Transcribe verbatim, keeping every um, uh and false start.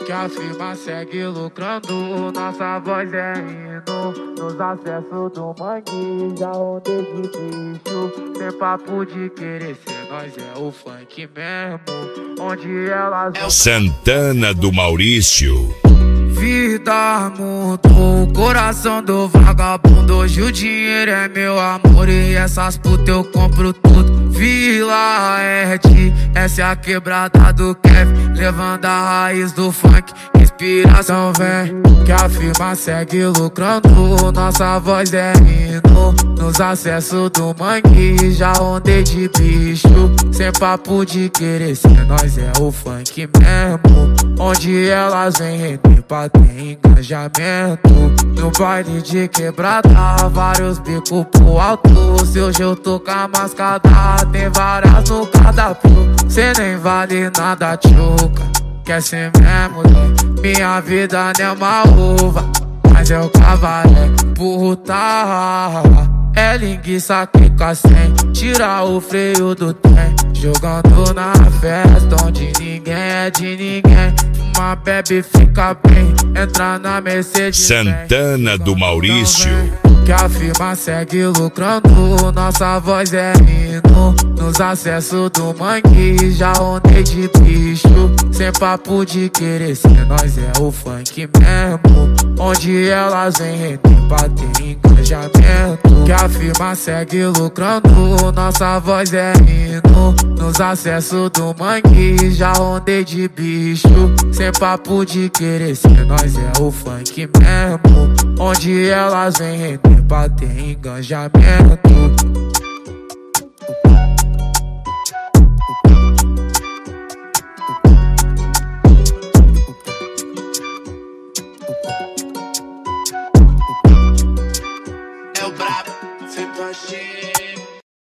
que a firma segue lucrando. Nossa voz é hino nos acessos do mangue. Já ondei de bicho, sem papo de querer ser. Nós é o funk mesmo, onde elas vão. Santana do Maurício. Vida mudou o coração do vagabundo. Hoje o dinheiro é meu amor e essas putas eu compro tudo. Vila Ed, essa é a quebrada do Kevin, levando a raiz do funk. Inspiração vem, que a firma segue lucrando. Nossa voz é hino nos acessos do mangue. Já ondei de bicho, sem papo de querer ser. Nós é o funk mesmo, onde elas vêm render pra ter engajamento. No baile de quebrada, vários bicos pro alto. Se hoje eu tô com a mascada, tem várias no cardápio. Cê nem vale nada, tchuca, quer ser mesmo, né? Minha vida não é uma uva, mas eu cavalé puta. É linguiça que sem, tira o freio do trem. Jogando na festa onde ninguém é de ninguém. Uma bebe fica bem, entra na Mercedes. Santana do Maurício. Que a firma segue lucrando. Nossa voz é hino nos acessos do mangue. Já ondei de bicho, sem papo de querer ser. Nós é o funk mesmo, onde elas vêm render pra ter engajamento. Que a firma segue lucrando. Nossa voz é hino nos acessos do mangue. Já ondei de bicho, sem papo de querer ser. Nós é o funk mesmo, onde elas vêm render pra ter engajamento. É o brabo, sempre achei.